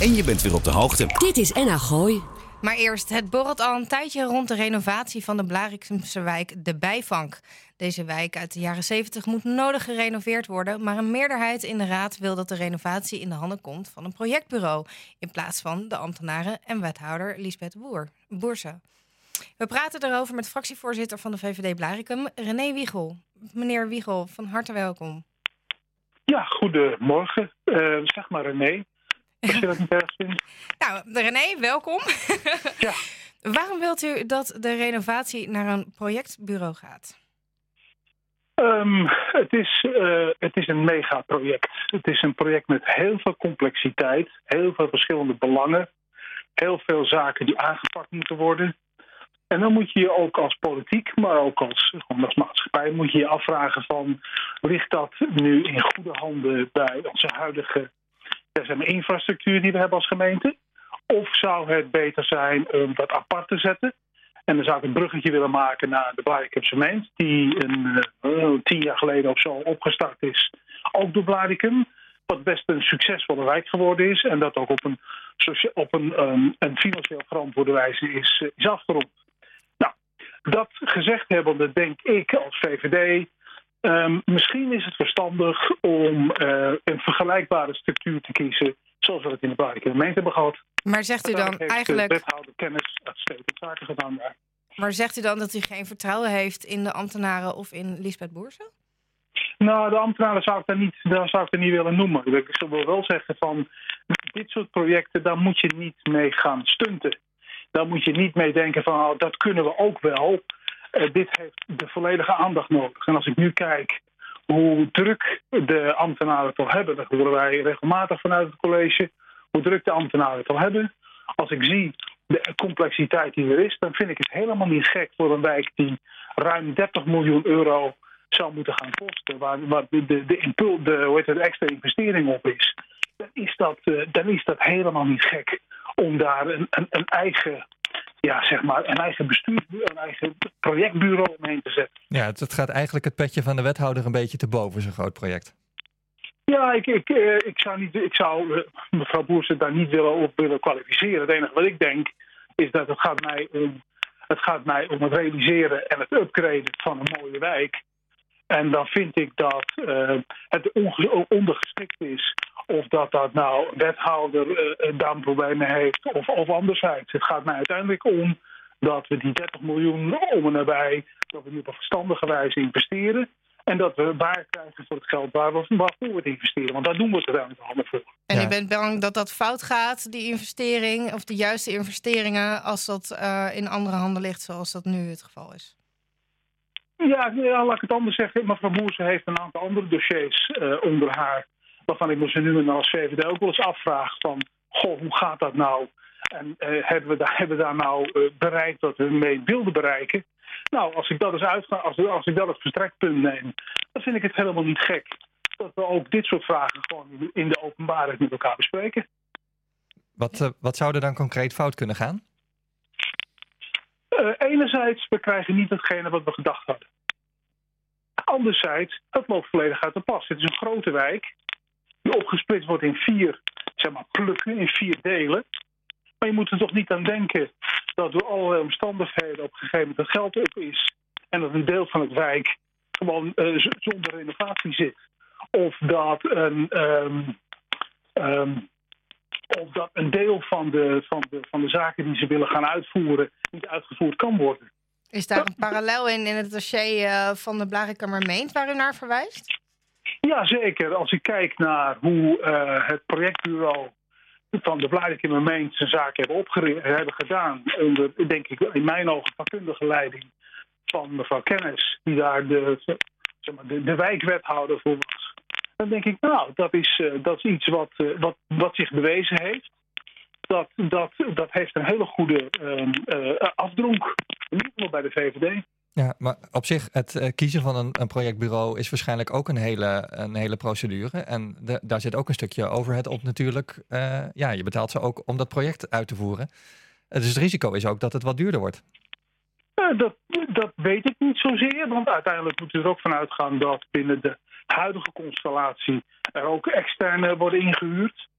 En je bent weer op de hoogte. Dit is NH Gooi. Maar eerst, het borrelt al een tijdje rond de renovatie van de Blarikumse wijk De Bijvank. Deze wijk uit de jaren 70 moet nodig gerenoveerd worden, maar een meerderheid in de raad wil dat de renovatie in de handen komt van een projectbureau, in plaats van de ambtenaren en wethouder Liesbeth Boerse. We praten erover met fractievoorzitter van de VVD Blarikum, René Wiegel. Meneer Wiegel, van harte welkom. Ja, goedemorgen. Zeg maar René, als je dat niet erg vindt. Nou, René, welkom. Ja. Waarom wilt u dat de renovatie naar een projectbureau gaat? Het is een megaproject. Het is een project met heel veel complexiteit, heel veel verschillende belangen, heel veel zaken die aangepakt moeten worden. En dan moet je je ook als politiek, maar ook als maatschappij, moet je je afvragen van, ligt dat nu in goede handen bij onze huidige infrastructuur die we hebben als gemeente? Of zou het beter zijn om dat apart te zetten? En dan zou ik een bruggetje willen maken naar de Blarikumse Meent, die 10 jaar geleden of zo opgestart is, ook door Blarikum. Wat best een succesvolle wijk geworden is en dat ook op een financieel verantwoorde wijze is afgerond. Nou, dat gezegd hebbende denk ik als VVD, misschien is het verstandig om een vergelijkbare structuur te kiezen zoals we het in de Blarikumse Meent hebben gehad. Maar zegt u dan eigenlijk... De wethouder kennis uitstekend zaken gedaan daar. Maar zegt u dan dat u geen vertrouwen heeft in de ambtenaren of in Liesbeth Boerse? Nou, de ambtenaren zou ik er niet willen noemen. Ik wil wel zeggen van dit soort projecten, daar moet je niet mee gaan stunten. Daar moet je niet mee denken van dat kunnen we ook wel. Dit heeft de volledige aandacht nodig. En als ik nu kijk hoe druk de ambtenaren het al hebben, dat horen wij regelmatig vanuit het college, hoe druk de ambtenaren het al hebben. Als ik zie de complexiteit die er is, dan vind ik het helemaal niet gek voor een wijk die ruim 30 miljoen euro zou moeten gaan kosten, waar de extra investering op is. Dan is dat helemaal niet gek om daar een eigen bestuursbureau, een eigen projectbureau omheen te zetten. Ja, het gaat eigenlijk het petje van de wethouder een beetje te boven, zo'n groot project. Ja, ik zou mevrouw Boerse daar niet willen kwalificeren. Het enige wat ik denk is dat het gaat mij om het realiseren en het upgraden van een mooie wijk. En dan vind ik dat het ondergeschikt is of dat nou wethouder darmproblemen heeft of anderzijds. Het gaat mij uiteindelijk om dat we die 30 miljoen om en nabij, dat we die op een verstandige wijze investeren. En dat we waar krijgen voor het geld waarvoor we het investeren. Want daar doen we het uiteindelijk allemaal voor. En u bent bang dat dat fout gaat, die investering, of de juiste investeringen, als dat in andere handen ligt zoals dat nu het geval is? Ja, laat ik het anders zeggen. Mevrouw Boerse heeft een aantal andere dossiers onder haar, waarvan ik me ze nu en dan als VVD ook wel eens afvraag van, goh, hoe gaat dat nou? En hebben we daar nou bereikt wat we mee wilden bereiken? Nou, als ik dat als ik dat als verstrekpunt neem, dan vind ik het helemaal niet gek dat we ook dit soort vragen gewoon in de openbaarheid met elkaar bespreken. Wat zou er dan concreet fout kunnen gaan? Enerzijds, we krijgen niet hetgene wat we gedacht hadden. Anderzijds, het loopt volledig uit de pas. Het is een grote wijk die opgesplitst wordt in 4 plukken, in 4 delen. Maar je moet er toch niet aan denken dat door allerlei omstandigheden op een gegeven moment het geld op is en dat een deel van het wijk gewoon zonder renovatie zit. Of dat een deel van de zaken die ze willen gaan uitvoeren niet uitgevoerd kan worden. Is daar een parallel in het dossier van de Blarikummer Meent waar u naar verwijst? Ja, zeker. Als ik kijk naar hoe het projectbureau van de Blarikummer Meent zijn zaken hebben gedaan, onder, denk ik, in mijn ogen vakkundige leiding van mevrouw Kennis, die daar de wijkwethouder voor was. Dan denk ik, nou, dat is iets wat zich bewezen heeft. Dat heeft een hele goede afdronk, in ieder geval bij de VVD. Ja, maar op zich, het kiezen van een projectbureau is waarschijnlijk ook een hele procedure. En daar zit ook een stukje overhead op natuurlijk. Je betaalt ze ook om dat project uit te voeren. Dus het risico is ook dat het wat duurder wordt. Dat weet ik niet zozeer, want uiteindelijk moet u er ook van uitgaan dat binnen de huidige constellatie er ook externe worden ingehuurd.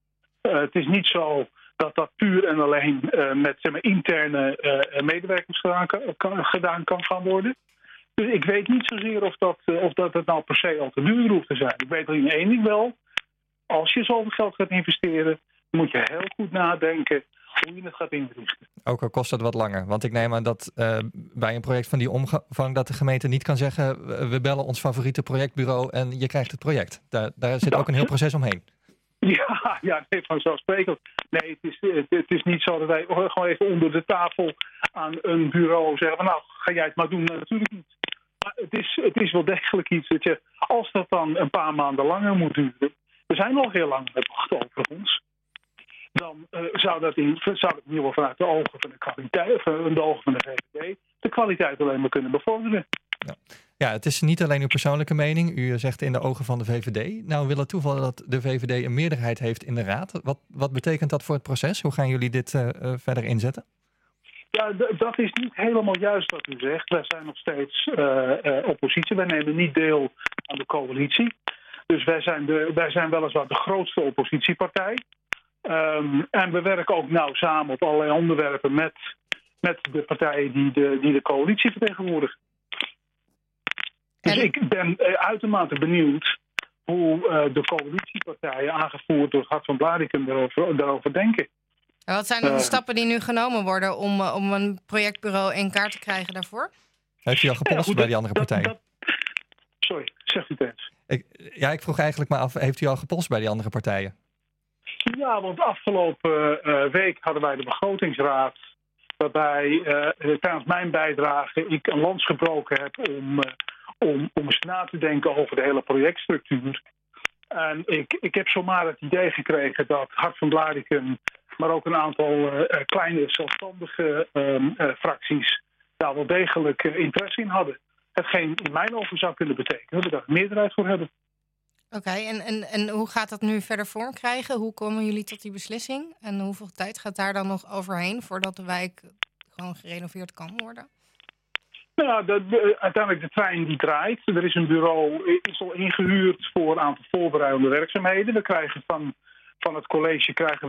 Het is niet zo dat dat puur en alleen met interne medewerkers gedaan kan gaan worden. Dus ik weet niet zozeer of dat het nou per se al te duur hoeft te zijn. Ik weet alleen één ding wel. Als je zoveel geld gaat investeren, moet je heel goed nadenken hoe je het gaat inrichten. Ook al kost dat wat langer. Want ik neem aan dat bij een project van die omvang dat de gemeente niet kan zeggen, we bellen ons favoriete projectbureau en je krijgt het project. Daar zit ook een heel proces omheen. Ja, nee, vanzelfsprekend. Nee, het is niet zo dat wij gewoon even onder de tafel aan een bureau zeggen van nou, ga jij het maar doen. Nou, natuurlijk niet. Maar het is wel degelijk iets dat je, als dat dan een paar maanden langer moet duren, we zijn al heel lang met wachten overigens, dan zou dat in ieder geval vanuit de ogen van de kwaliteit, of de ogen van de VVD, de kwaliteit alleen maar kunnen bevorderen. Ja, het is niet alleen uw persoonlijke mening. U zegt in de ogen van de VVD. Nou wil het toeval dat de VVD een meerderheid heeft in de Raad. Wat betekent dat voor het proces? Hoe gaan jullie dit verder inzetten? Ja, dat is niet helemaal juist wat u zegt. Wij zijn nog steeds oppositie. Wij nemen niet deel aan de coalitie. Dus wij zijn weliswaar de grootste oppositiepartij. En we werken ook nauw samen op allerlei onderwerpen met de partijen die de coalitie vertegenwoordigen. Dus ik ben uitermate benieuwd hoe de coalitiepartijen, aangevoerd door Hart van Blaricum, daarover denken. En wat zijn de stappen die nu genomen worden om een projectbureau in kaart te krijgen daarvoor? Heeft u al gepolst bij die andere partijen? Sorry, zegt u het eens. Ik vroeg eigenlijk maar af, heeft u al gepolst bij die andere partijen? Ja, want afgelopen week hadden wij de begrotingsraad, waarbij tijdens mijn bijdrage ik een lans gebroken heb om eens na te denken over de hele projectstructuur. En ik heb zomaar het idee gekregen dat Hart van Blaricum, maar ook een aantal kleine zelfstandige fracties daar wel degelijk interesse in hadden. Hetgeen in mijn ogen zou kunnen betekenen dat we daar een meerderheid voor hebben. Oké, en hoe gaat dat nu verder vorm krijgen? Hoe komen jullie tot die beslissing? En hoeveel tijd gaat daar dan nog overheen voordat de wijk gewoon gerenoveerd kan worden? Nou, uiteindelijk de trein die draait. Er is een bureau, is al ingehuurd voor een aantal voorbereidende werkzaamheden. We krijgen van het college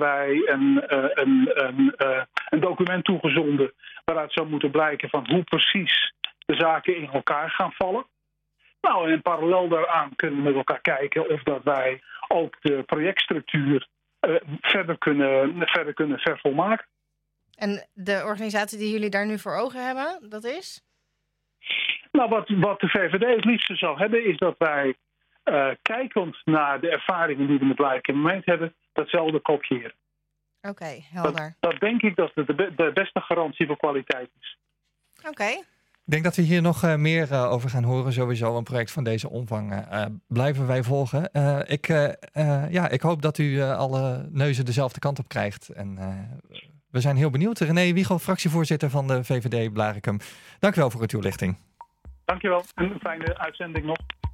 een document toegezonden waaruit zou moeten blijken van hoe precies de zaken in elkaar gaan vallen. Nou, en parallel daaraan kunnen we met elkaar kijken of dat wij ook de projectstructuur verder kunnen vervolmaken. En de organisatie die jullie daar nu voor ogen hebben, dat is? Nou, wat de VVD het liefste zou hebben, is dat wij, kijkend naar de ervaringen die we met Blaricum hebben, datzelfde kopiëren. Oké, helder. Dat denk ik dat het de beste garantie voor kwaliteit is. Oké. Ik denk dat we hier nog meer over gaan horen. Sowieso een project van deze omvang blijven wij volgen. Ik hoop dat u alle neuzen dezelfde kant op krijgt. En we zijn heel benieuwd. René Wiegel, fractievoorzitter van de VVD Blaricum. Dank u wel voor uw toelichting. Dank je wel en een fijne uitzending nog.